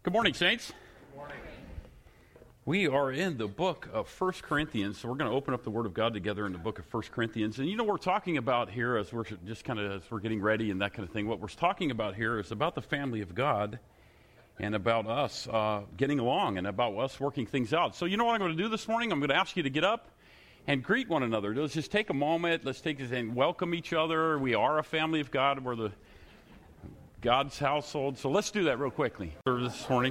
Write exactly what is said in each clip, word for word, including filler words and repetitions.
Good morning, saints. Good morning. We are in the book of First Corinthians, so we're going to open up the Word of God together in the book of First Corinthians. And you know what we're talking about here as we're just kind of, as we're getting ready and that kind of thing, what we're talking about here is about the family of God and about us uh, getting along and about us working things out. So you know what I'm going to do this morning? I'm going to ask you to get up and greet one another. Let's just take a moment. Let's take this and welcome each other. We are a family of God. We're the God's household. So let's do that real quickly this morning.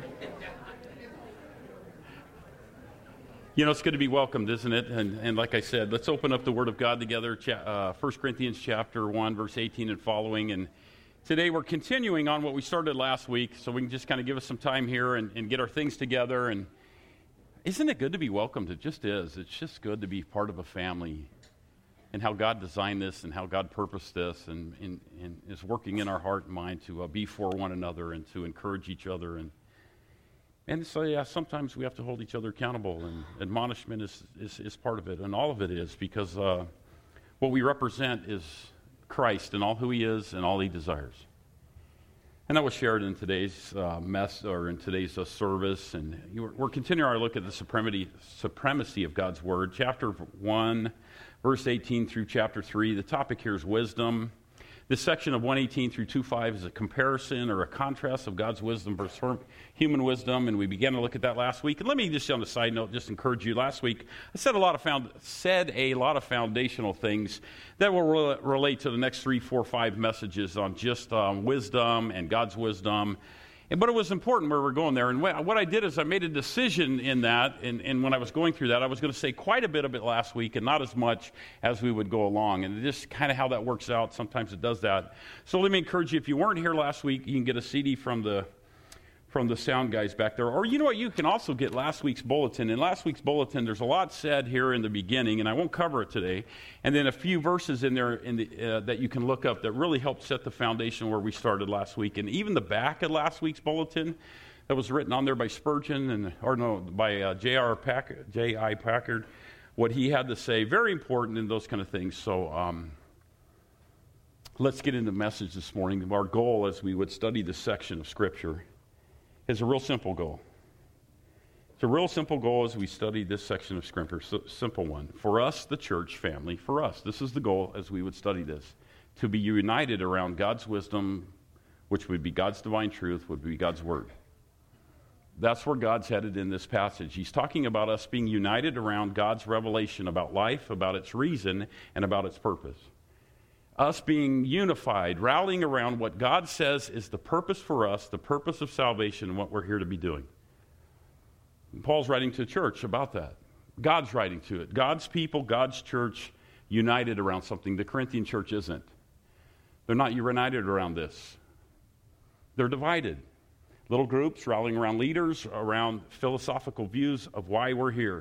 You know, it's good to be welcomed, isn't it? And, and like I said, let's open up the Word of God together, cha- uh, First Corinthians chapter one, verse eighteen and following. And today we're continuing on what we started last week, so we can just kind of give us some time here and, and get our things together. And isn't it good to be welcomed? It just is. It's just good to be part of a family and how God designed this and how God purposed this and, and, and is working in our heart and mind to uh, be for one another and to encourage each other. And and so, yeah, sometimes we have to hold each other accountable, and admonishment is, is, is part of it, and all of it is, because uh, what we represent is Christ and all who he is and all he desires. And that was shared in today's uh, mess, or in today's uh, service, and you, we're continuing our look at the supremacy, supremacy of God's Word. Chapter one, verse eighteen through chapter three, the topic here is wisdom. This section of one eighteen through two five is a comparison or a contrast of God's wisdom versus human wisdom, and we began to look at that last week. And let me just, on a side note, just encourage you. Last week, I said a lot of found, said a lot of foundational things that will re- relate to the next three, four, five messages on just um, wisdom and God's wisdom. And, but it was important where we're going there. And what I did is I made a decision in that, and, and when I was going through that, I was going to say quite a bit of it last week and not as much as we would go along. And just kind of how that works out, sometimes it does that. So let me encourage you, if you weren't here last week, you can get a C D from the from the sound guys back there. Or you know what, you can also get last week's bulletin. In last week's bulletin, there's a lot said here in the beginning, and I won't cover it today. And then a few verses in there in the, uh, that you can look up that really help set the foundation where we started last week. And even the back of last week's bulletin that was written on there by Spurgeon, and or no, by uh, J R Packard, J I Packard, what he had to say, very important in those kind of things. So um, let's get into the message this morning. Our goal as we would study this section of Scripture is a real simple goal. It's a real simple goal as we study this section of Scripture, so, simple one. For us, the church family, for us, this is the goal as we would study this, to be united around God's wisdom, which would be God's divine truth, would be God's word. That's where God's headed in this passage. He's talking about us being united around God's revelation about life, about its reason, and about its purpose. Us being unified, rallying around what God says is the purpose for us, the purpose of salvation, and what we're here to be doing. And Paul's writing to the church about that. God's writing to it. God's people, God's church, united around something. The Corinthian church isn't. They're not united around this. They're divided. Little groups rallying around leaders, around philosophical views of why we're here.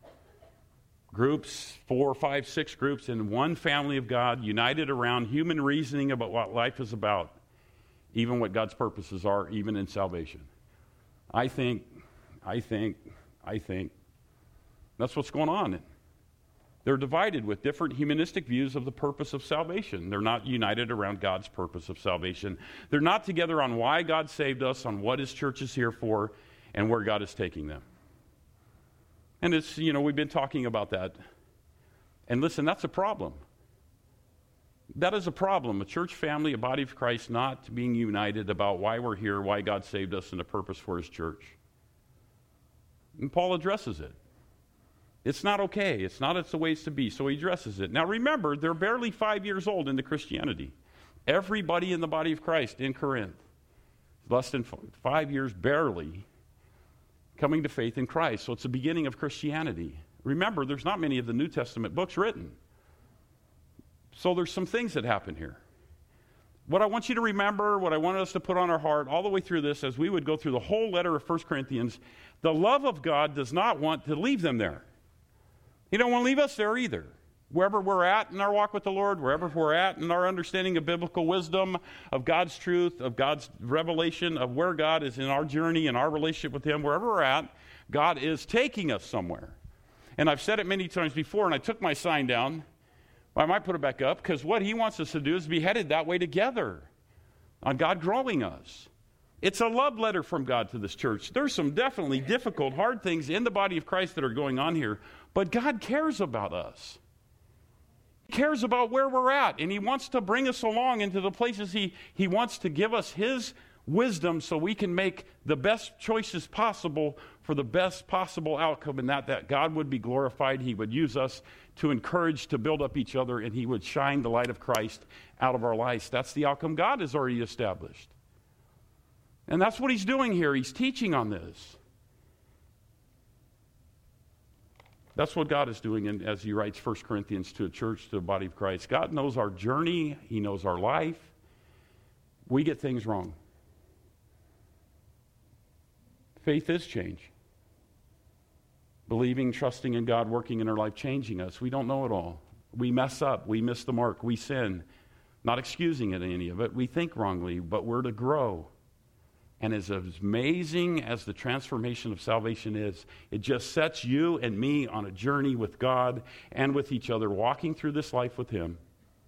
Groups, four, five, six groups in one family of God, united around human reasoning about what life is about, even what God's purposes are, even in salvation. I think, I think, I think that's what's going on. They're divided with different humanistic views of the purpose of salvation. They're not united around God's purpose of salvation. They're not together on why God saved us, on what his church is here for, and where God is taking them. And it's, you know, we've been talking about that. And listen, that's a problem. That is a problem. A church family, a body of Christ, not being united about why we're here, why God saved us, and the purpose for his church. And Paul addresses it. It's not okay. It's not it's the way it's to be. So he addresses it. Now remember, they're barely five years old into Christianity. Everybody in the body of Christ in Corinth, less than five years, barely, coming to faith in Christ. So it's the beginning of Christianity. Remember, there's not many of the New Testament books written. So there's some things that happen here. What I want you to remember, what I want us to put on our heart all the way through this, as we would go through the whole letter of First Corinthians, the love of God does not want to leave them there. He don't want to leave us there either. Wherever we're at in our walk with the Lord, wherever we're at in our understanding of biblical wisdom, of God's truth, of God's revelation, of where God is in our journey and our relationship with him, wherever we're at, God is taking us somewhere. And I've said it many times before, and I took my sign down. Well, I might put it back up, because what he wants us to do is be headed that way together on God growing us. It's a love letter from God to this church. There's some definitely difficult, hard things in the body of Christ that are going on here, but God cares about us. He cares about where we're at, and he wants to bring us along into the places he, he wants to give us his wisdom so we can make the best choices possible for the best possible outcome, and that, that God would be glorified. He would use us to encourage, to build up each other, and he would shine the light of Christ out of our lives. That's the outcome God has already established. And that's what he's doing here. He's teaching on this. That's what God is doing in, as he writes First Corinthians to a church, to the body of Christ. God knows our journey. He knows our life. We get things wrong. Faith is change. Believing, trusting in God, working in our life, changing us. We don't know it all. We mess up. We miss the mark. We sin. Not excusing it, any of it. We think wrongly, but we're to grow. And as amazing as the transformation of salvation is, it just sets you and me on a journey with God and with each other, walking through this life with him.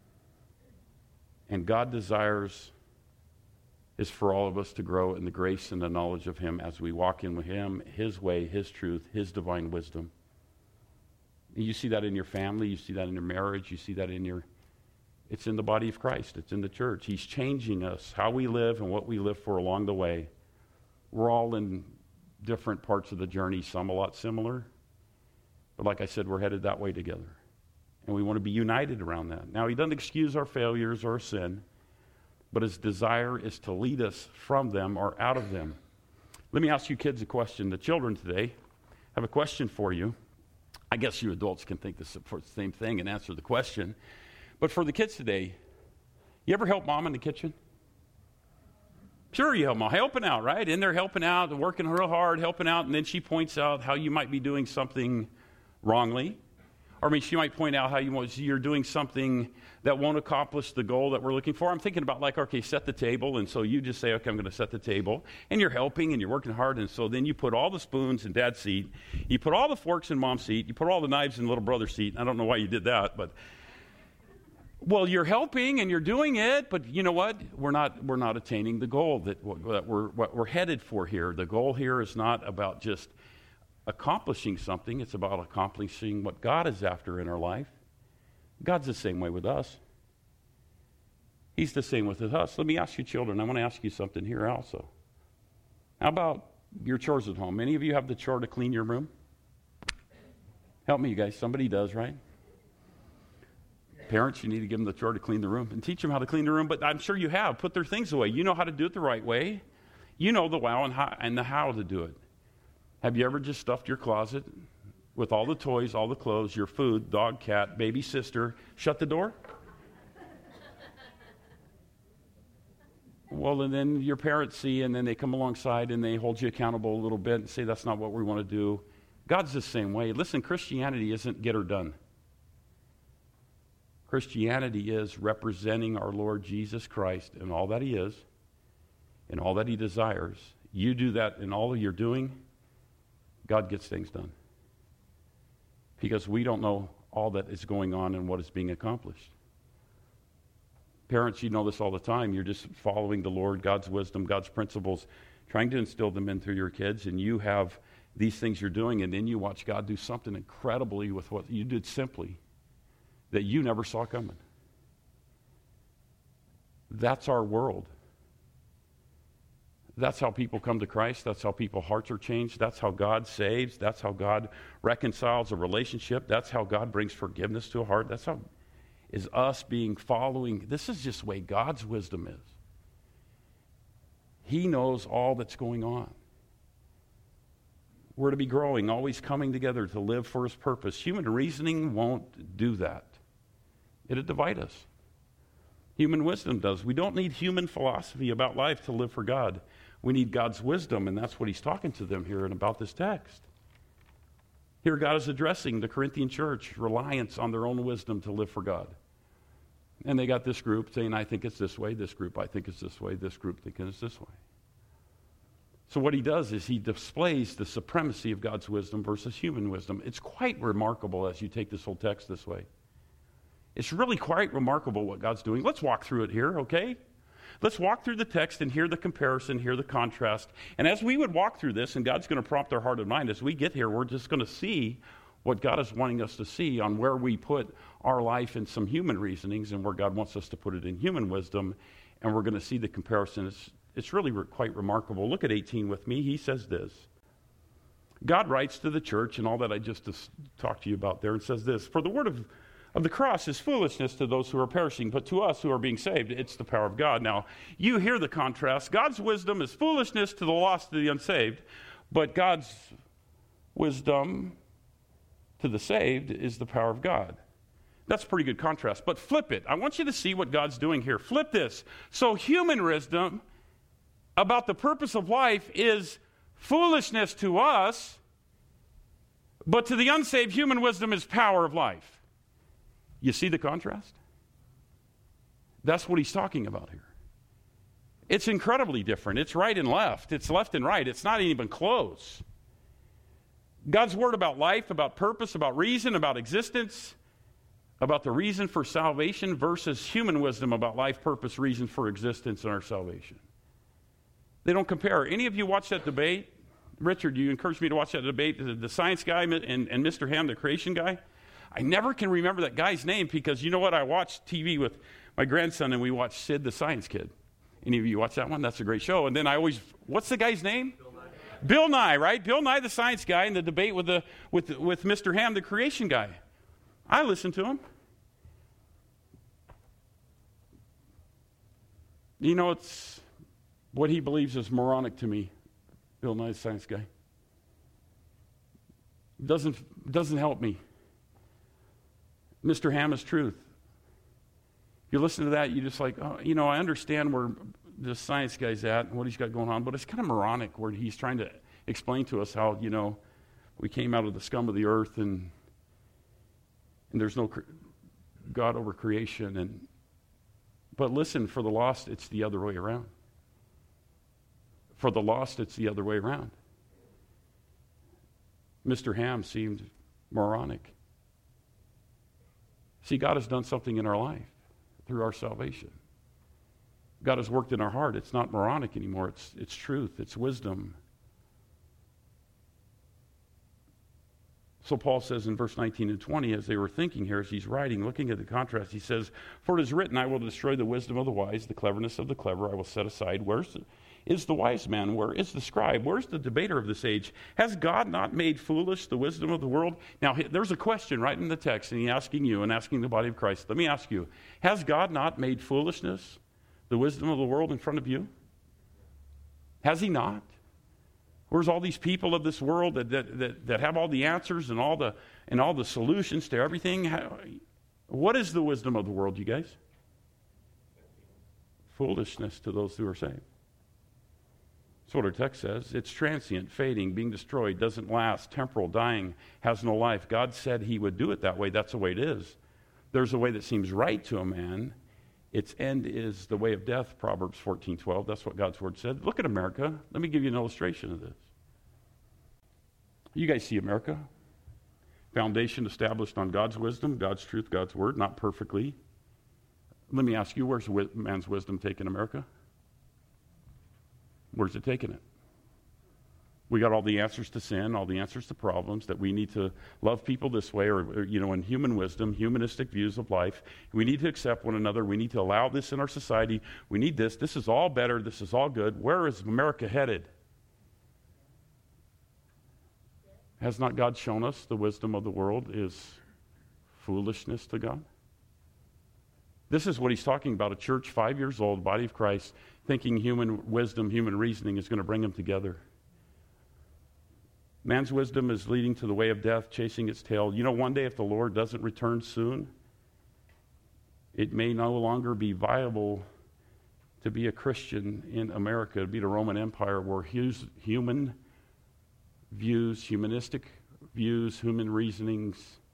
And God desires is for all of us to grow in the grace and the knowledge of him as we walk in with him, his way, his truth, his divine wisdom. And you see that in your family, you see that in your marriage, you see that in your... It's in the body of Christ. It's in the church. He's changing us, how we live and what we live for along the way. We're all in different parts of the journey, some a lot similar. But like I said, we're headed that way together. And we want to be united around that. Now, he doesn't excuse our failures or sin, but his desire is to lead us from them or out of them. Let me ask you kids a question. The children today have a question for you. I guess you adults can think the same thing and answer the question. But for the kids today, you ever help mom in the kitchen? Sure, you help mom. Helping out, right? In there helping out, working real hard, helping out, and then she points out how you might be doing something wrongly. Or, I mean, she might point out how you, you're doing something that won't accomplish the goal that we're looking for. I'm thinking about, like, okay, set the table, and so you just say, okay, I'm going to set the table. And you're helping, and you're working hard, and so then you put all the spoons in dad's seat. You put all the forks in mom's seat. You put all the knives in little brother's seat. I don't know why you did that, but... Well, you're helping and you're doing it, but you know what? We're not we're not attaining the goal that, that we're what we're headed for here. The goal here is not about just accomplishing something. It's about accomplishing what God is after in our life. God's the same way with us. He's the same with us. Let me ask you, children, I want to ask you something here also. How about your chores at home? Any of you have the chore to clean your room? Help me, you guys. Somebody does, right? Parents, you need to give them the chore to clean the room and teach them how to clean the room, but I'm sure you have. Put their things away. You know how to do it the right way. You know the wow and, how, and the how to do it. Have you ever just stuffed your closet with all the toys, all the clothes, your food, dog, cat, baby sister, shut the door? Well, and then your parents see, and then they come alongside and they hold you accountable a little bit and say, that's not what we want to do. God's the same way. Listen, Christianity isn't get her done. Christianity is representing our Lord Jesus Christ and all that he is and all that he desires. You do that in all that you're doing, God gets things done. Because we don't know all that is going on and what is being accomplished. Parents, you know this all the time. You're just following the Lord, God's wisdom, God's principles, trying to instill them into your kids, and you have these things you're doing, and then you watch God do something incredibly with what you did simply that you never saw coming. That's our world. That's how people come to Christ. That's how people's hearts are changed. That's how God saves. That's how God reconciles a relationship. That's how God brings forgiveness to a heart. That's how is us being following. This is just the way God's wisdom is. He knows all that's going on. We're to be growing, always coming together to live for his purpose. Human reasoning won't do that. It'll divide us. Human wisdom does. We don't need human philosophy about life to live for God. We need God's wisdom, and that's what he's talking to them here and about this text. Here God is addressing the Corinthian church, reliance on their own wisdom to live for God. And they got this group saying, I think it's this way, this group, I think it's this way, this group thinking it's this way. So what he does is he displays the supremacy of God's wisdom versus human wisdom. It's quite remarkable as you take this whole text this way. It's really quite remarkable what God's doing. Let's walk through it here, okay? Let's walk through the text and hear the comparison, hear the contrast. And as we would walk through this, and God's going to prompt our heart and mind, as we get here, we're just going to see what God is wanting us to see on where we put our life in some human reasonings and where God wants us to put it in human wisdom. And we're going to see the comparison. It's, it's really re- quite remarkable. Look at eighteen with me. He says this. God writes to the church, and all that I just dis- talked to you about there, and says this, for the word of, of the cross is foolishness to those who are perishing, but to us who are being saved, it's the power of God. Now, you hear the contrast. God's wisdom is foolishness to the lost, to the unsaved, but God's wisdom to the saved is the power of God. That's a pretty good contrast. But flip it. I want you to see what God's doing here. Flip this. So human wisdom about the purpose of life is foolishness to us, but to the unsaved, human wisdom is power of life. You see the contrast? That's what he's talking about here. It's incredibly different. It's right and left. It's left and right. It's not even close. God's word about life, about purpose, about reason, about existence, about the reason for salvation versus human wisdom about life, purpose, reason for existence and our salvation. They don't compare. Any of you watch that debate? Richard, you encouraged me to watch that debate, the, the science guy and, and Mister Ham, the creation guy. I never can remember that guy's name because you know what? I watched T V with my grandson and we watched Sid the Science Kid. Any of you watch that one? That's a great show. And then I always, what's the guy's name? Bill Nye. Bill Nye, right? Bill Nye, the science guy, in the debate with the with with Mister Ham, the creation guy. I listened to him. You know, it's what he believes is moronic to me. Bill Nye, the science guy. Doesn't doesn't help me. Mister Ham is truth. If you listen to that, you just like, oh, you know, I understand where the science guy's at and what he's got going on, but it's kind of moronic where he's trying to explain to us how, you know, we came out of the scum of the earth and and there's no cre- God over creation. And but listen, for the lost, it's the other way around. For the lost, it's the other way around. Mister Ham seemed moronic. See, God has done something in our life through our salvation. God has worked in our heart. It's not moronic anymore. It's, it's truth. It's wisdom. So Paul says in verse nineteen and twenty, as they were thinking here, as he's writing, looking at the contrast, he says, for it is written, I will destroy the wisdom of the wise, the cleverness of the clever I will set aside. Where's the, is the wise man? Where is the scribe? Where's the debater of this age? Has God not made foolish the wisdom of the world? Now, there's a question right in the text, and he's asking you and asking the body of Christ. Let me ask you, has God not made foolishness the wisdom of the world in front of you? Has he not? Where's all these people of this world that, that, that, that have all the answers and all the and all the solutions to everything? How, what is the wisdom of the world, you guys? Foolishness to those who are saved. That's what our text says. It's transient, fading, being destroyed, doesn't last, temporal, dying, has no life. God said he would do it that way. That's the way it is. There's a way that seems right to a man. Its end is the way of death, Proverbs fourteen twelve. That's what God's word said. Look at America. Let me give you an illustration of this. You guys see America? Foundation established on God's wisdom, God's truth, God's word, not perfectly. Let me ask you, where's man's wisdom taken America? Where's it taking it? We got all the answers to sin, all the answers to problems, that we need to love people this way, or, or, you know, in human wisdom, humanistic views of life. We need to accept one another. We need to allow this in our society. We need this. This is all better. This is all good. Where is America headed? Has not God shown us the wisdom of the world is foolishness to God? This is what he's talking about, a church five years old, body of Christ, thinking human wisdom, human reasoning is going to bring them together. Man's wisdom is leading to the way of death, chasing its tail. You know, one day if the Lord doesn't return soon, it may no longer be viable to be a Christian in America, to be the Roman Empire, where hus- human views, humanistic views, human reasonings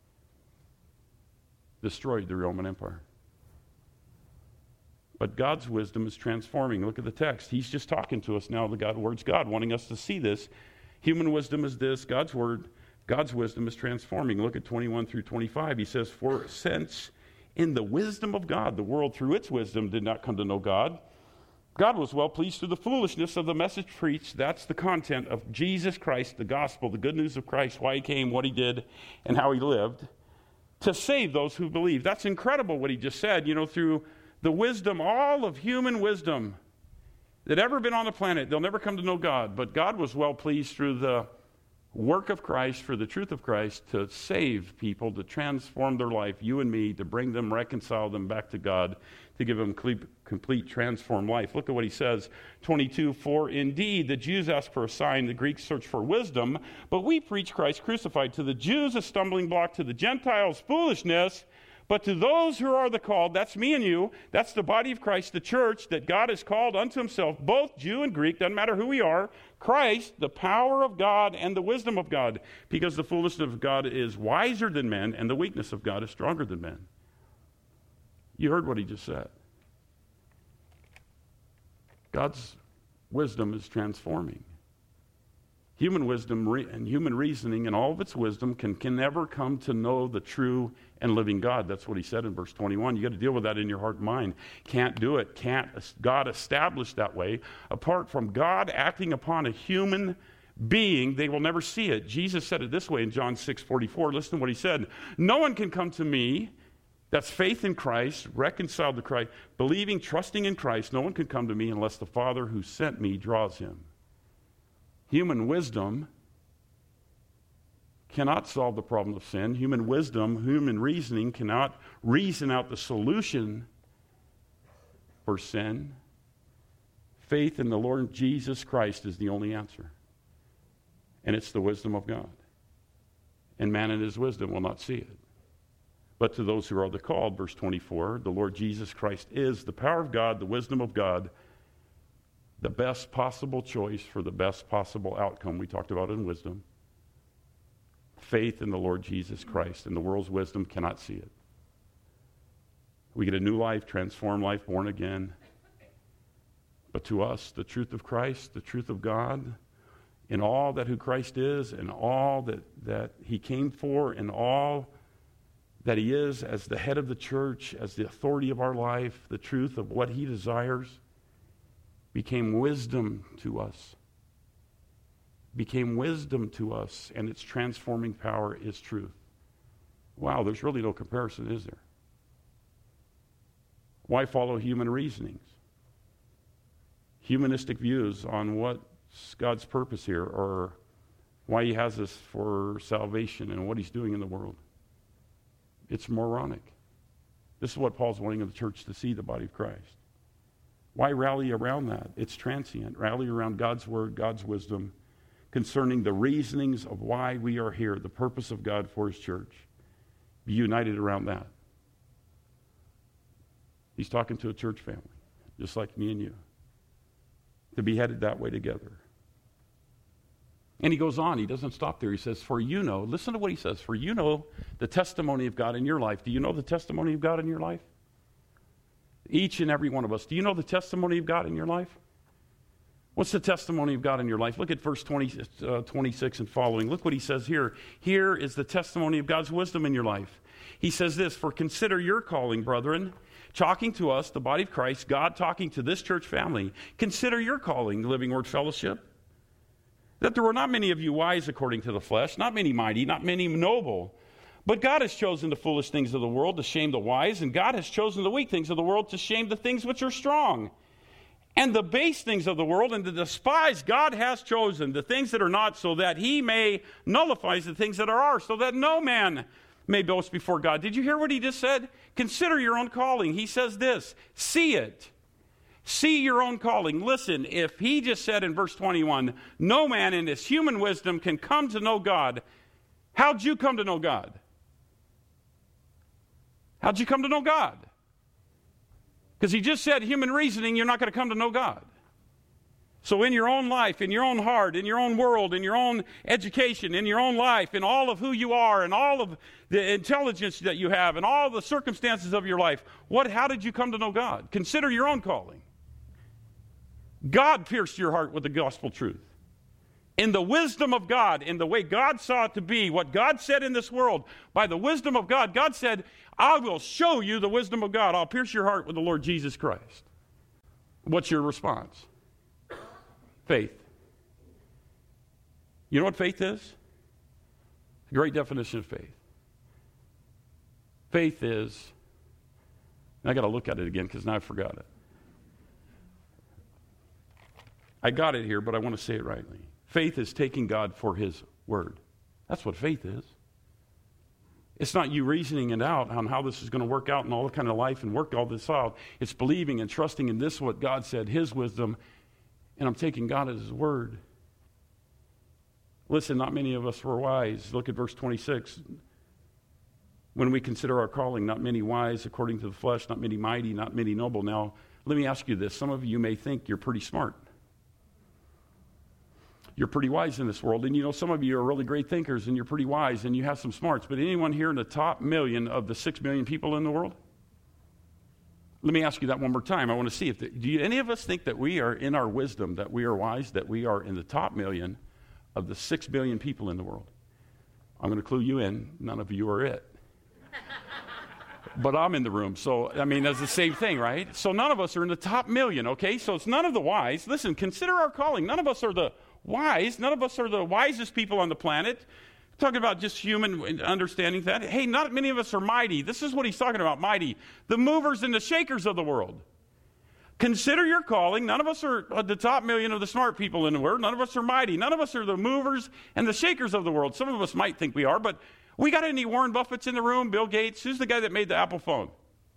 destroyed the Roman Empire. But God's wisdom is transforming. Look at the text. He's just talking to us now. The God word's God, wanting us to see this. Human wisdom is this. God's word, God's wisdom is transforming. Look at twenty-one through twenty-five. He says, for since in the wisdom of God, the world through its wisdom did not come to know God, God was well pleased through the foolishness of the message preached. That's the content of Jesus Christ, the gospel, the good news of Christ, why he came, what he did, and how he lived, to save those who believe. That's incredible what he just said. You know, through the wisdom, all of human wisdom that ever been on the planet, they'll never come to know God. But God was well pleased through the work of Christ, for the truth of Christ, to save people, to transform their life, you and me, to bring them, reconcile them back to God, to give them complete, complete transformed life. Look at what he says, twenty-two, for indeed the Jews ask for a sign, the Greeks search for wisdom, but we preach Christ crucified. To the Jews a stumbling block, to the Gentiles foolishness, but to those who are the called, that's me and you, that's the body of Christ, the church that God has called unto himself, both Jew and Greek, doesn't matter who we are, Christ, the power of God and the wisdom of God, because the foolishness of God is wiser than men, and the weakness of God is stronger than men. You heard what he just said. God's wisdom is transforming. Human wisdom re- and human reasoning and all of its wisdom can, can never come to know the true and living God. That's what he said in verse twenty-one. You got to deal with that in your heart and mind. Can't do it. Can't God established that way. Apart from God acting upon a human being, they will never see it. Jesus said it this way in John six forty-four. Listen to what he said. No one can come to me, that's faith in Christ, reconciled to Christ, believing, trusting in Christ. No one can come to me unless the Father who sent me draws him. Human wisdom cannot solve the problem of sin. Human wisdom, human reasoning cannot reason out the solution for sin. Faith in the Lord Jesus Christ is the only answer. And it's the wisdom of God. And man in his wisdom will not see it. But to those who are the called, verse twenty-four, the Lord Jesus Christ is the power of God, the wisdom of God, the best possible choice for the best possible outcome we talked about in wisdom. Faith in the Lord Jesus Christ, and the world's wisdom cannot see it. We get a new life, transformed life, born again. But to us, the truth of Christ, the truth of God, in all that who Christ is, and all that, that he came for, and all that he is as the head of the church, as the authority of our life, the truth of what he desires, became wisdom to us. Became wisdom to us, and its transforming power is truth. Wow, there's really no comparison, is there? Why follow human reasonings? Humanistic views on what's God's purpose here, or why he has us for salvation and what he's doing in the world. It's moronic. This is what Paul's wanting of the church to see, the body of Christ. Why rally around that? It's transient. Rally around God's word, God's wisdom, concerning the reasonings of why we are here, the purpose of God for his church. Be united around that. He's talking to a church family, just like me and you, to be headed that way together. And he goes on, he doesn't stop there. He says, for you know, listen to what he says, for you know the testimony of God in your life. Do you know the testimony of God in your life? Each and every one of us. Do you know the testimony of God in your life? What's the testimony of God in your life? Look at verse twenty, uh, twenty-six and following. Look what he says here. Here is the testimony of God's wisdom in your life. He says this, for consider your calling, brethren. Talking to us, the body of Christ, God talking to this church family. Consider your calling, Living Word Fellowship. That there were not many of you wise according to the flesh, not many mighty, not many noble. But God has chosen the foolish things of the world to shame the wise, and God has chosen the weak things of the world to shame the things which are strong. And the base things of the world and the despised God has chosen, the things that are not, so that he may nullify the things that are, so that no man may boast before God. Did you hear what he just said? Consider your own calling. He says this, see it. See your own calling. Listen, if he just said in verse twenty-one, no man in his human wisdom can come to know God, how'd you come to know God? How'd you come to know God? Because he just said human reasoning, you're not going to come to know God. So in your own life, in your own heart, in your own world, in your own education, in your own life, in all of who you are, and all of the intelligence that you have, and all the circumstances of your life, what? How did you come to know God? Consider your own calling. God pierced your heart with the gospel truth. In the wisdom of God, in the way God saw it to be, what God said in this world, by the wisdom of God, God said, I will show you the wisdom of God. I'll pierce your heart with the Lord Jesus Christ. What's your response? Faith. You know what faith is? A great definition of faith. Faith is, and I got to look at it again because now I forgot it. I got it here, but I want to say it rightly. Faith is taking God for his word. That's what faith is. It's not you reasoning it out on how this is going to work out in all the kind of life and work all this out. It's believing and trusting in this, what God said, his wisdom, and I'm taking God at his word. Listen, not many of us were wise. Look at verse twenty-six. When we consider our calling, not many wise according to the flesh, not many mighty, not many noble. Now, let me ask you this. Some of you may think you're pretty smart. You're pretty wise in this world. And you know, some of you are really great thinkers and you're pretty wise and you have some smarts. But anyone here in the top million of the six million people in the world? Let me ask you that one more time. I want to see if, the, do you, any of us think that we are in our wisdom, that we are wise, that we are in the top million of the six billion people in the world? I'm going to clue you in. None of you are it. But I'm in the room. So, I mean, that's the same thing, right? So none of us are in the top million, okay? So it's none of the wise. Listen, consider our calling. None of us are the wise. None of us are the wisest people on the planet. Talking about just human understanding that. Hey, not many of us are mighty. This is what he's talking about, mighty. The movers and the shakers of the world. Consider your calling. None of us are the top million of the smart people in the world. None of us are mighty. None of us are the movers and the shakers of the world. Some of us might think we are, but we got any Warren Buffetts in the room? Bill Gates? Who's the guy that made the Apple phone?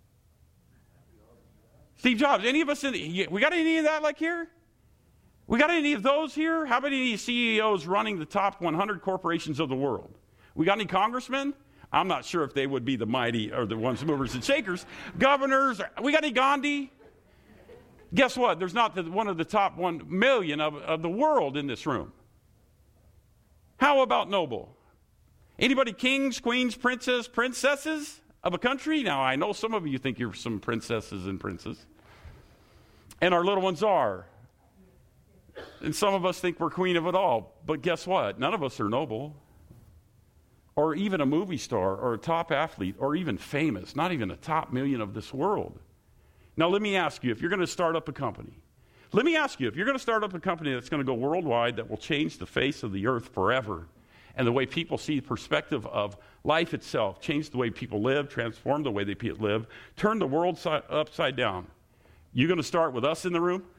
Steve Jobs. Any of us in the, we got any of that like here? We got any of those here? How many C E Os running the top one hundred corporations of the world? We got any congressmen? I'm not sure if they would be the mighty or the ones movers and shakers. Governors? We got any Gandhi? Guess what? There's not the, one of the top one million of, of the world in this room. How about noble? Anybody kings, queens, princes, princesses of a country? Now, I know some of you think you're some princesses and princes. And our little ones are. And some of us think we're queen of it all. But guess what? None of us are noble. Or even a movie star or a top athlete or even famous. Not even a top million of this world. Now, let me ask you, if you're going to start up a company, let me ask you, if you're going to start up a company that's going to go worldwide, that will change the face of the earth forever, and the way people see the perspective of life itself, change the way people live, transform the way they live, turn the world si- upside down, you going to start with us in the room?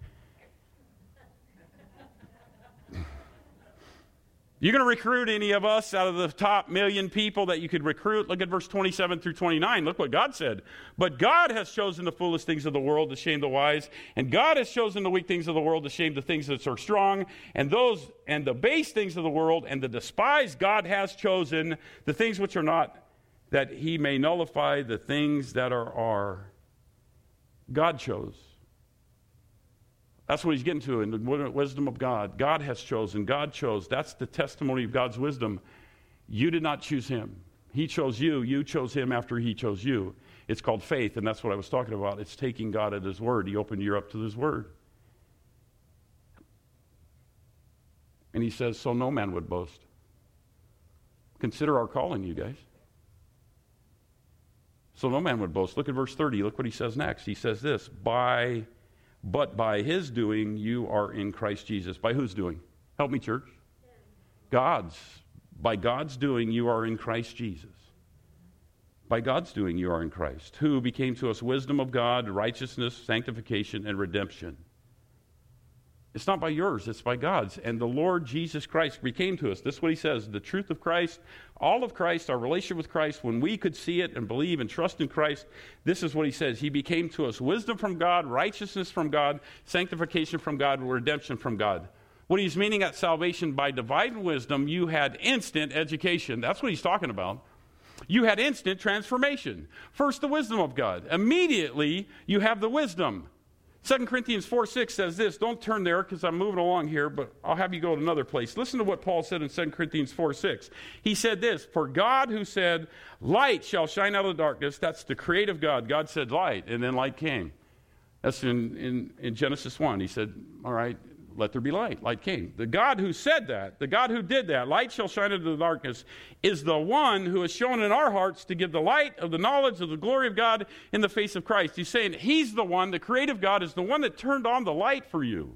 You're going to recruit any of us out of the top million people that you could recruit? Look at verse twenty-seven through twenty-nine. Look what God said. But God has chosen the foolish things of the world to shame the wise, and God has chosen the weak things of the world to shame the things that are strong, and those and the base things of the world and the despised God has chosen the things which are not, that he may nullify the things that are are. God chose. That's what he's getting to in the wisdom of God. God has chosen. God chose. That's the testimony of God's wisdom. You did not choose him. He chose you. You chose him after he chose you. It's called faith, and that's what I was talking about. It's taking God at his word. He opened you up to his word. And he says, so no man would boast. Consider our calling, you guys. So no man would boast. Look at verse thirty. Look what he says next. He says this, by... But by his doing, you are in Christ Jesus. By whose doing? Help me, church. God's. By God's doing, you are in Christ Jesus. By God's doing, you are in Christ, who became to us wisdom of God, righteousness, sanctification, and redemption. It's not by yours, it's by God's. And the Lord Jesus Christ became to us. This is what he says, the truth of Christ, all of Christ, our relationship with Christ, when we could see it and believe and trust in Christ, this is what he says. He became to us wisdom from God, righteousness from God, sanctification from God, redemption from God. What he's meaning at salvation, by divine wisdom, you had instant education. That's what he's talking about. You had instant transformation. First, the wisdom of God. Immediately, you have the wisdom. Second Corinthians four six says this. Don't turn there because I'm moving along here, but I'll have you go to another place. Listen to what Paul said in Second Corinthians four six. He said this, for God who said, light shall shine out of the darkness, that's the creative God. God said light, and then light came. That's in, in, in Genesis one. He said, all right, let there be light. Light came. The God who said that, the God who did that, light shall shine into the darkness, is the one who has shown in our hearts to give the light of the knowledge of the glory of God in the face of Christ. He's saying he's the one, the creative God is the one that turned on the light for you.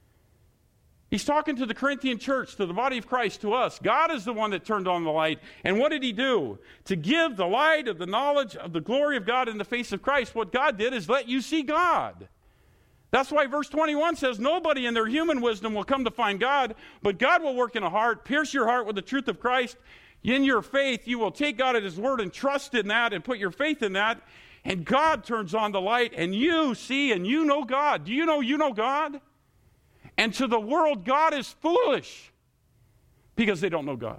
He's talking to the Corinthian church, to the body of Christ, to us. God is the one that turned on the light. And what did he do? To give the light of the knowledge of the glory of God in the face of Christ, what God did is let you see God. That's why verse twenty-one says, nobody in their human wisdom will come to find God, but God will work in a heart, pierce your heart with the truth of Christ. In your faith, you will take God at his word and trust in that and put your faith in that. And God turns on the light and you see and you know God. Do you know you know God? And to the world, God is foolish because they don't know God.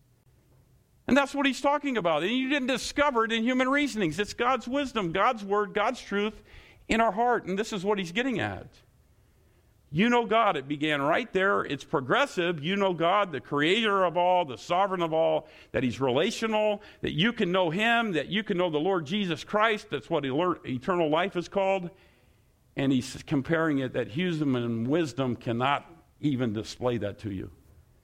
And that's what he's talking about. And you didn't discover it in human reasonings. It's God's wisdom, God's word, God's truth in our heart. And this is what he's getting at. You know God. It began right there. It's progressive. You know God, the creator of all, the sovereign of all, that he's relational, that you can know him, that you can know the Lord Jesus Christ. That's what eternal life is called. And he's comparing it that human wisdom cannot even display that to you.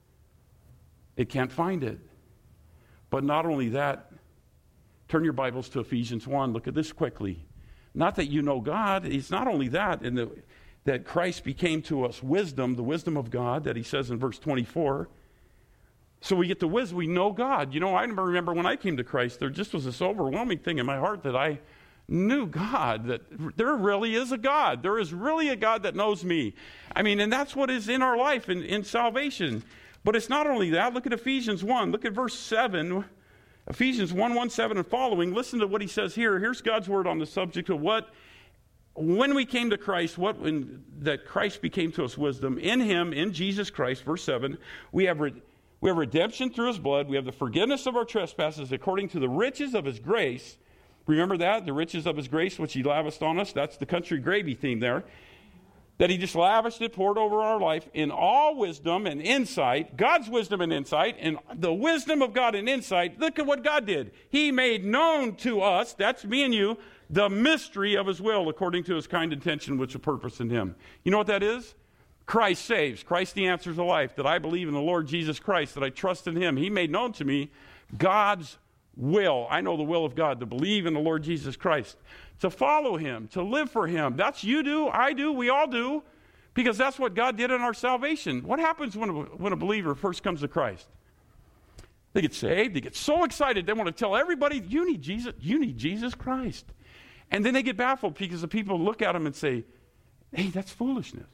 It can't find it. But not only that, turn your Bibles to Ephesians one. Look at this quickly. Not that you know God. It's not only that, in the, that Christ became to us wisdom, the wisdom of God, that he says in verse twenty-four. So we get the wisdom. We know God. You know, I remember when I came to Christ, there just was this overwhelming thing in my heart that I knew God, that there really is a God. There is really a God that knows me. I mean, and that's what is in our life in, in salvation. But it's not only that. Look at Ephesians one. Look at verse seven. Ephesians one, one, seven and following. Listen to what he says here. Here's God's word on the subject of what, when we came to Christ, what when, that Christ became to us wisdom. In him, in Jesus Christ, verse seven, we have, re, we have redemption through his blood. We have the forgiveness of our trespasses according to the riches of his grace. Remember that? The riches of his grace, which he lavished on us. That's the country gravy theme there. That he just lavished it, poured over our life in all wisdom and insight. God's wisdom and insight. And the wisdom of God and insight. Look at what God did. He made known to us, that's me and you, the mystery of his will according to his kind intention, which is purpose in him. You know what that is? Christ saves. Christ the answer to life. That I believe in the Lord Jesus Christ. That I trust in him. He made known to me God's will. I know the will of God, to believe in the Lord Jesus Christ, to follow him, to live for him. That's you do, I do, we all do, because that's what God did in our salvation. What happens when a, when a believer first comes to Christ? They get saved, they get so excited, they want to tell everybody, you need Jesus, you need Jesus Christ. And then they get baffled because the people look at them and say, hey, that's foolishness.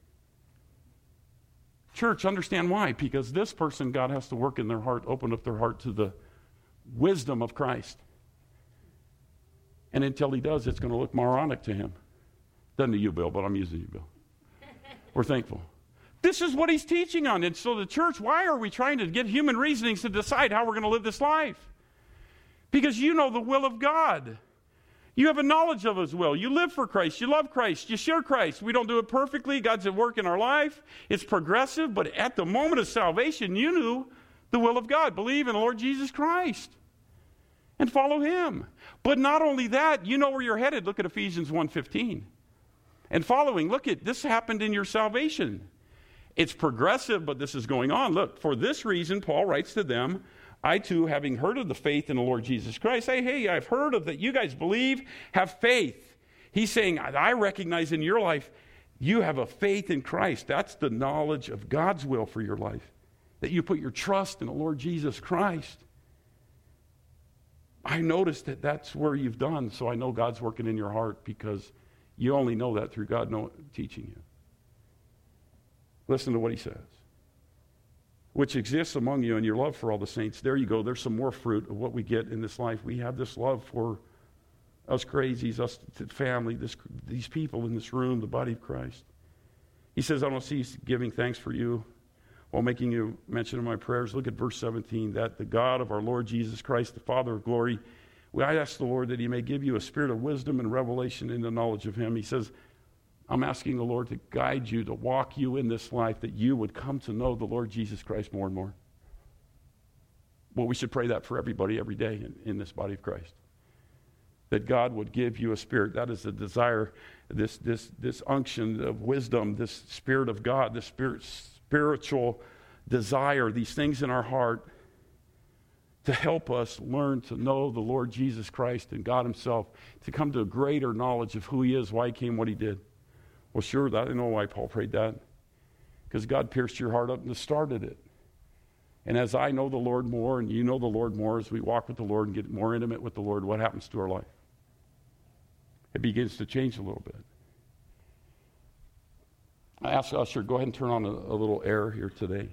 Church, understand why? Because this person, God has to work in their heart, open up their heart to the wisdom of Christ. And until he does, it's going to look moronic to him. Doesn't to you, Bill, but I'm using you, Bill. We're thankful. This is what he's teaching on. And so the church, why are we trying to get human reasonings to decide how we're going to live this life? Because you know the will of God. You have a knowledge of his will. You live for Christ. You love Christ. You share Christ. We don't do it perfectly. God's at work in our life. It's progressive. But at the moment of salvation, you knew the will of God. Believe in the Lord Jesus Christ and follow him. But not only that, you know where you're headed. Look at Ephesians one fifteen. And following, look at this happened in your salvation. It's progressive, but this is going on. Look, for this reason, Paul writes to them, I too, having heard of the faith in the Lord Jesus Christ, say, hey, I've heard of that you guys believe, have faith. He's saying, I recognize in your life, you have a faith in Christ. That's the knowledge of God's will for your life. That you put your trust in the Lord Jesus Christ. I noticed that that's where you've done, so I know God's working in your heart because you only know that through God know, teaching you. Listen to what he says. Which exists among you and your love for all the saints. There you go. There's some more fruit of what we get in this life. We have this love for us crazies, us family, this, these people in this room, the body of Christ. He says, I don't cease giving thanks for you while making you mention of my prayers. Look at verse seventeen, that the God of our Lord Jesus Christ, the Father of glory, I ask the Lord that he may give you a spirit of wisdom and revelation in the knowledge of him. He says, I'm asking the Lord to guide you, to walk you in this life, that you would come to know the Lord Jesus Christ more and more. Well, we should pray that for everybody every day in, in this body of Christ. That God would give you a spirit. That is the desire. this, this, this unction of wisdom, this Spirit of God, this spirit, spiritual desire, these things in our heart to help us learn to know the Lord Jesus Christ and God himself, to come to a greater knowledge of who he is, why he came, what he did. Well, sure, I know why Paul prayed that. Because God pierced your heart up and started it. And as I know the Lord more and you know the Lord more, as we walk with the Lord and get more intimate with the Lord, what happens to our life? It begins to change a little bit. I ask Usher, go ahead and turn on a, a little air here today.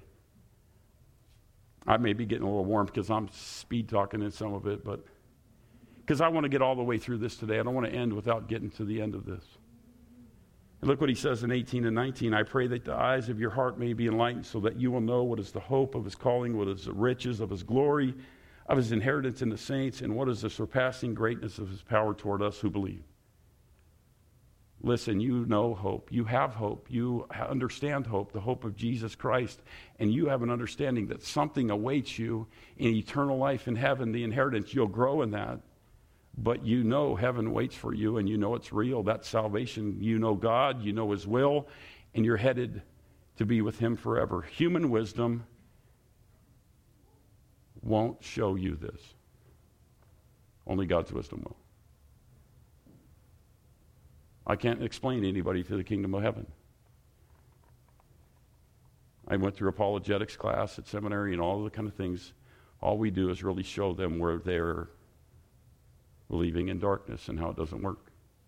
I may be getting a little warm because I'm speed talking in some of it, but because I want to get all the way through this today. I don't want to end without getting to the end of this. And look what he says in eighteen and nineteen. I pray that the eyes of your heart may be enlightened so that you will know what is the hope of his calling, what is the riches of his glory, of his inheritance in the saints, and what is the surpassing greatness of his power toward us who believe. Listen, you know hope. You have hope. You understand hope, the hope of Jesus Christ. And you have an understanding that something awaits you in eternal life in heaven, the inheritance. You'll grow in that. But you know heaven waits for you, and you know it's real. That's salvation. You know God, you know his will, and you're headed to be with him forever. Human wisdom won't show you this. Only God's wisdom will. I can't explain anybody to the kingdom of heaven. I went through apologetics class at seminary and all the kind of things. All we do is really show them where they're believing in darkness and how it doesn't work.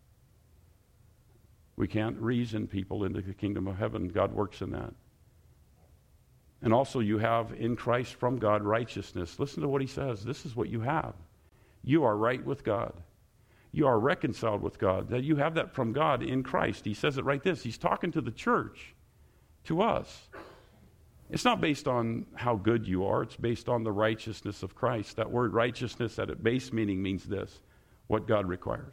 We can't reason people into the kingdom of heaven. God works in that. And also you have in Christ from God righteousness. Listen to what he says. This is what you have. You are right with God. You are reconciled with God. That you have that from God in Christ. He says it right this. He's talking to the church, to us. It's not based on how good you are. It's based on the righteousness of Christ. That word righteousness at its base meaning means this, what God requires.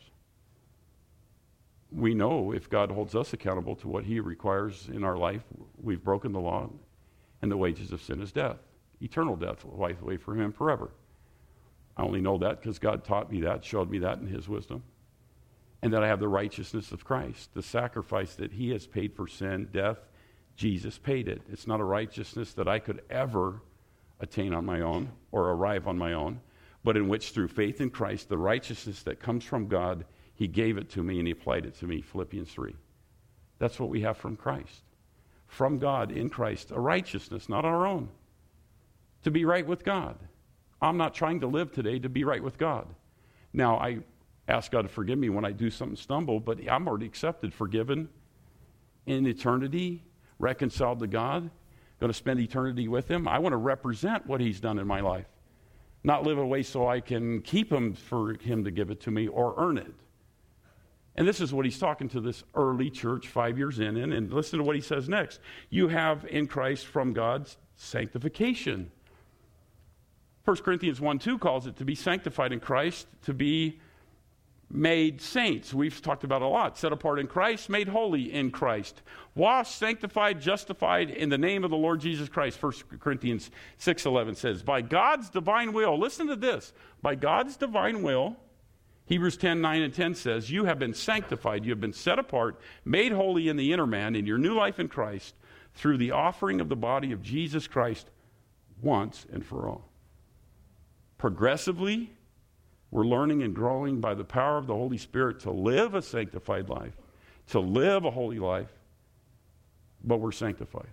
We know if God holds us accountable to what he requires in our life, we've broken the law, and the wages of sin is death. Eternal death, life away from him forever. I only know that because God taught me that, showed me that in his wisdom. And that I have the righteousness of Christ, the sacrifice that he has paid for sin, death. Jesus paid it. It's not a righteousness that I could ever attain on my own or arrive on my own, but in which through faith in Christ, the righteousness that comes from God, he gave it to me and he applied it to me, Philippians three. That's what we have from Christ. From God in Christ, a righteousness, not our own, to be right with God. I'm not trying to live today to be right with God. Now, I ask God to forgive me when I do something stumble, but I'm already accepted, forgiven in eternity, reconciled to God, going to spend eternity with him. I want to represent what he's done in my life, not live away so I can keep him for him to give it to me or earn it. And this is what he's talking to this early church five years in. And, and listen to what he says next. You have in Christ from God's sanctification. First Corinthians one two calls it to be sanctified in Christ, to be made saints. We've talked about a lot. Set apart in Christ, made holy in Christ. Washed, sanctified, justified in the name of the Lord Jesus Christ. First Corinthians six eleven says, by God's divine will, listen to this, by God's divine will, Hebrews ten nine and ten says, you have been sanctified, you have been set apart, made holy in the inner man, in your new life in Christ, through the offering of the body of Jesus Christ once and for all. Progressively, we're learning and growing by the power of the Holy Spirit to live a sanctified life, to live a holy life, but we're sanctified.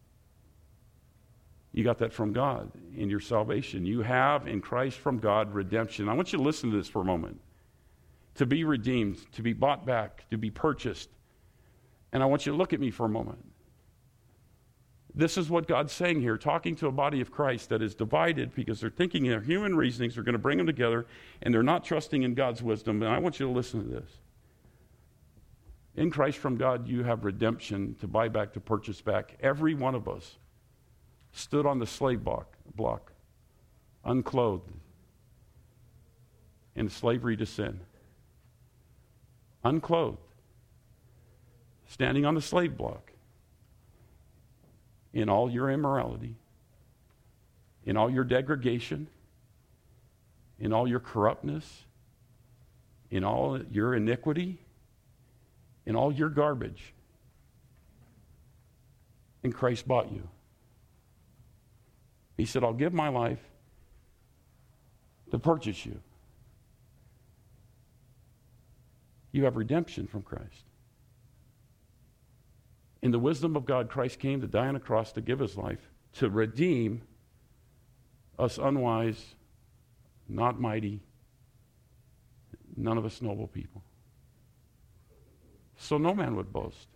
You got that from God in your salvation. You have in Christ from God redemption. I want you to listen to this for a moment. To be redeemed, to be bought back, to be purchased. And I want you to look at me for a moment. This is what God's saying here, talking to a body of Christ that is divided because they're thinking their human reasonings are going to bring them together, and they're not trusting in God's wisdom. And I want you to listen to this. In Christ from God, you have redemption to buy back, to purchase back. Every one of us stood on the slave block, block unclothed, in slavery to sin. Unclothed, standing on the slave block. In all your immorality, in all your degradation, in all your corruptness, in all your iniquity, in all your garbage. And Christ bought you. He said, I'll give my life to purchase you. You have redemption from Christ. In the wisdom of God, Christ came to die on a cross to give his life, to redeem us unwise, not mighty, none of us noble people. So no man would boast.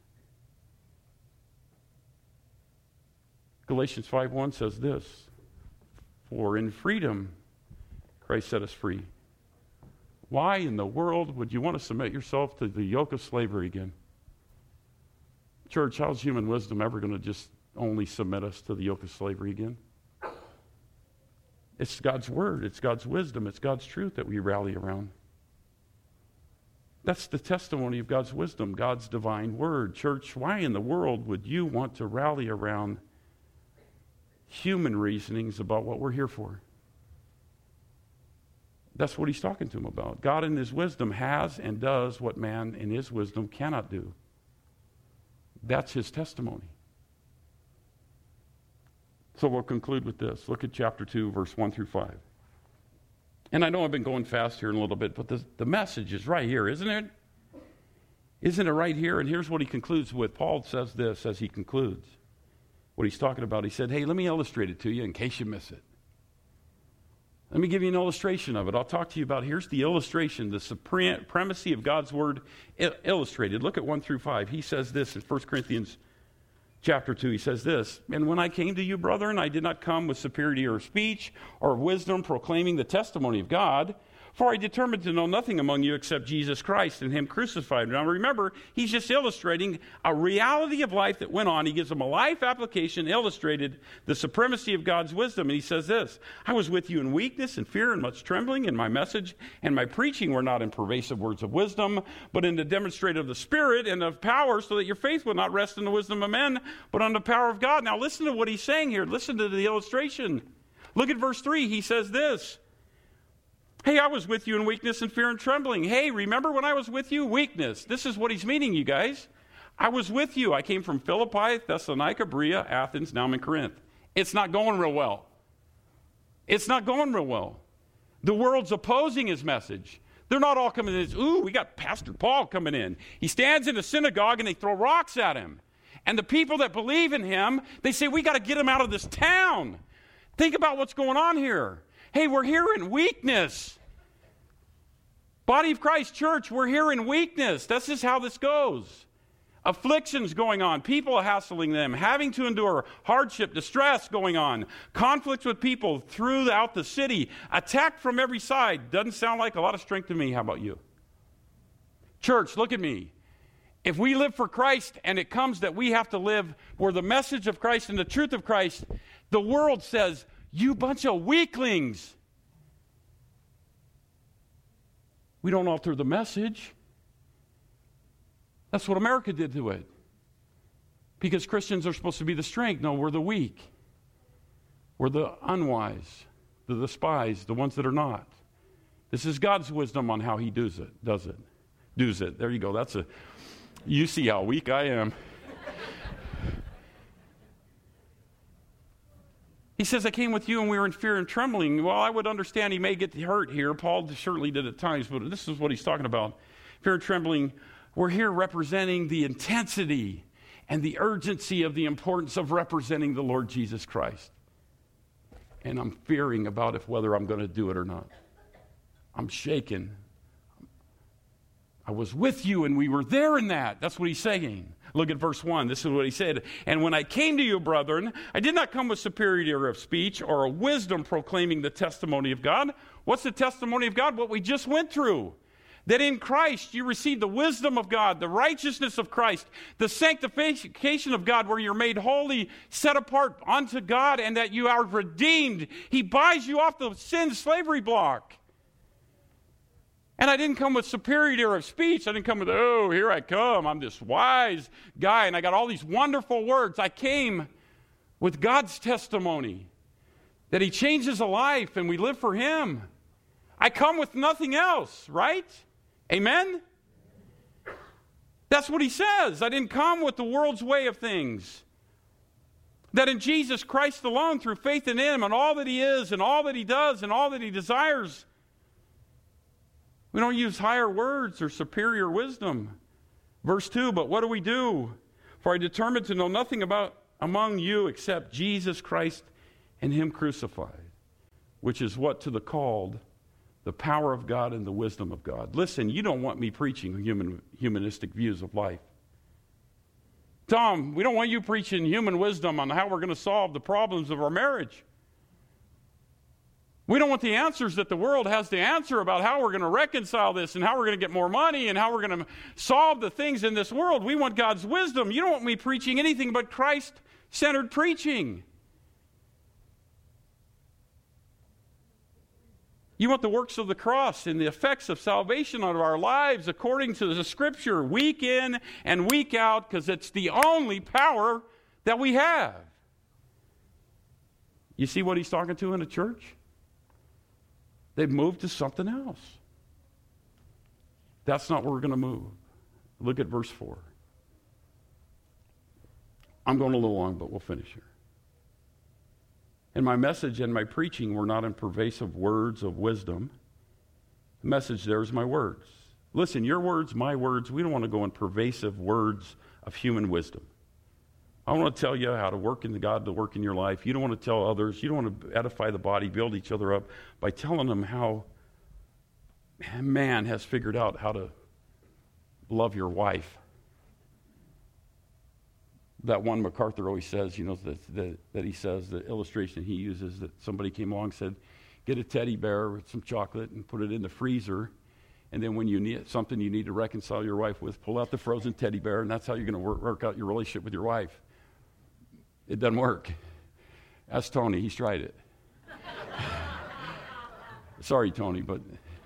Galatians five one says this, for in freedom Christ set us free. Why in the world would you want to submit yourself to the yoke of slavery again? Church, how's human wisdom ever going to just only submit us to the yoke of slavery again? It's God's word, it's God's wisdom, it's God's truth that we rally around. That's the testimony of God's wisdom, God's divine word. Church, why in the world would you want to rally around human reasonings about what we're here for? That's what he's talking to him about. God in his wisdom has and does what man in his wisdom cannot do. That's his testimony. So we'll conclude with this. Look at chapter two, verse one through five. And I know I've been going fast here in a little bit, but the, the message is right here, isn't it? Isn't it right here? And here's what he concludes with. Paul says this as he concludes what he's talking about. He said, hey, let me illustrate it to you in case you miss it. Let me give you an illustration of it. I'll talk to you about, here's the illustration, the supremacy of God's word illustrated. Look at one through five. He says this in First Corinthians chapter two. He says this, and when I came to you, brethren, I did not come with superiority of speech or of wisdom, proclaiming the testimony of God. For I determined to know nothing among you except Jesus Christ and him crucified. Now remember, he's just illustrating a reality of life that went on. He gives them a life application, illustrated the supremacy of God's wisdom. And he says this, I was with you in weakness and fear and much trembling, and my message and my preaching were not in pervasive words of wisdom, but in the demonstration of the Spirit and of power, so that your faith would not rest in the wisdom of men, but on the power of God. Now listen to what he's saying here. Listen to the illustration. Look at verse three. He says this, hey, I was with you in weakness and fear and trembling. Hey, remember when I was with you? Weakness. This is what he's meaning, you guys. I was with you. I came from Philippi, Thessalonica, Berea, Athens, now I'm in Corinth. It's not going real well. It's not going real well. The world's opposing his message. They're not all coming in. Ooh, we got Pastor Paul coming in. He stands in the synagogue and they throw rocks at him. And the people that believe in him, they say, we got to get him out of this town. Think about what's going on here. Hey, we're here in weakness. Body of Christ Church, we're here in weakness. That's just how this goes. Afflictions going on, people hassling them, having to endure hardship, distress going on, conflicts with people throughout the city, attacked from every side. Doesn't sound like a lot of strength to me. How about you? Church, look at me. If we live for Christ and it comes that we have to live where the message of Christ and the truth of Christ, the world says, you bunch of weaklings. We don't alter the message. That's what America did to it. Because Christians are supposed to be the strength. No, we're the weak. We're the unwise, the despised, the ones that are not. This is God's wisdom on how he does it. Does it. Does it. There you go. That's a, you see how weak I am. He says, I came with you and we were in fear and trembling. Well, I would understand he may get hurt here. Paul certainly did at times, but this is what he's talking about. Fear and trembling. We're here representing the intensity and the urgency of the importance of representing the Lord Jesus Christ. And I'm fearing about if whether I'm going to do it or not. I'm shaken. I was with you and we were there in that. That's what he's saying. Look at verse one. This is what he said. And when I came to you, brethren, I did not come with superiority of speech or a wisdom proclaiming the testimony of God. What's the testimony of God? What we just went through. That in Christ you receive the wisdom of God, the righteousness of Christ, the sanctification of God, where you're made holy, set apart unto God, and that you are redeemed. He buys you off the sin slavery block. And I didn't come with superiority of speech. I didn't come with, oh, here I come. I'm this wise guy, and I got all these wonderful words. I came with God's testimony that he changes a life, and we live for him. I come with nothing else, right? Amen? That's what he says. I didn't come with the world's way of things. That in Jesus Christ alone, through faith in him and all that he is and all that he does and all that he desires, we don't use higher words or superior wisdom. Verse two, but what do we do? For I determined to know nothing about among you except Jesus Christ and him crucified, which is what to the called, the power of God and the wisdom of God. Listen, you don't want me preaching human, humanistic views of life. Tom, we don't want you preaching human wisdom on how we're going to solve the problems of our marriage. We don't want the answers that the world has to answer about how we're going to reconcile this and how we're going to get more money and how we're going to solve the things in this world. We want God's wisdom. You don't want me preaching anything but Christ-centered preaching. You want the works of the cross and the effects of salvation on our lives according to the Scripture, week in and week out, because it's the only power that we have. You see what he's talking to in a church? They've moved to something else. That's not where we're going to move. Look at verse four. I'm going a little long, but we'll finish here. And my message and my preaching were not in pervasive words of wisdom. The message there is my words. Listen, your words, my words, we don't want to go in pervasive words of human wisdom. I want to tell you how to work in the God to work in your life. You don't want to tell others. You don't want to edify the body, build each other up by telling them how man has figured out how to love your wife. That one MacArthur always says, you know, that, that, that he says, the illustration he uses, that somebody came along and said, get a teddy bear with some chocolate and put it in the freezer. And then when you need something you need to reconcile your wife with, pull out the frozen teddy bear, and that's how you're going to work, work out your relationship with your wife. It doesn't work. Ask Tony. He's tried it. Sorry, Tony, but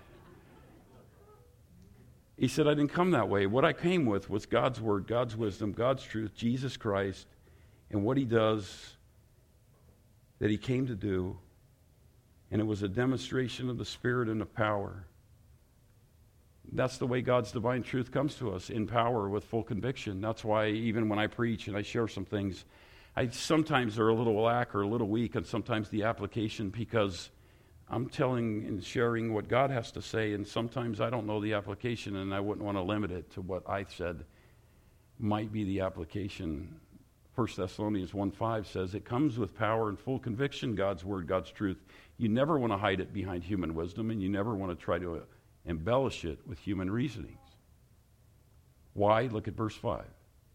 he said, I didn't come that way. What I came with was God's word, God's wisdom, God's truth, Jesus Christ, and what he does that he came to do. And it was a demonstration of the Spirit and the power. That's the way God's divine truth comes to us, in power with full conviction. That's why even when I preach and I share some things, I sometimes are a little lack or a little weak, and sometimes the application, because I'm telling and sharing what God has to say, and sometimes I don't know the application, and I wouldn't want to limit it to what I said might be the application. First Thessalonians one five says, it comes with power and full conviction, God's word, God's truth. You never want to hide it behind human wisdom, and you never want to try to embellish it with human reasonings. Why? Look at verse five.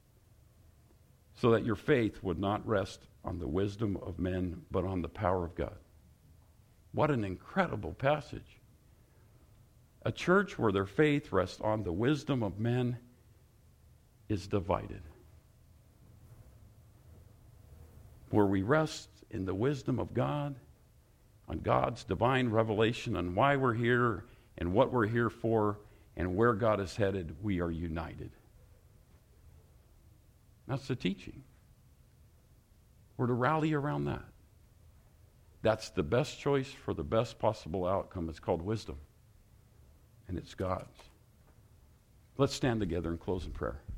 So that your faith would not rest on the wisdom of men, but on the power of God. What an incredible passage. A church where their faith rests on the wisdom of men is divided. Where we rest in the wisdom of God, on God's divine revelation, on why we're here and what we're here for and where God is headed, we are united. That's the teaching. We're to rally around that. That's the best choice for the best possible outcome. It's called wisdom. And it's God's. Let's stand together and close in prayer.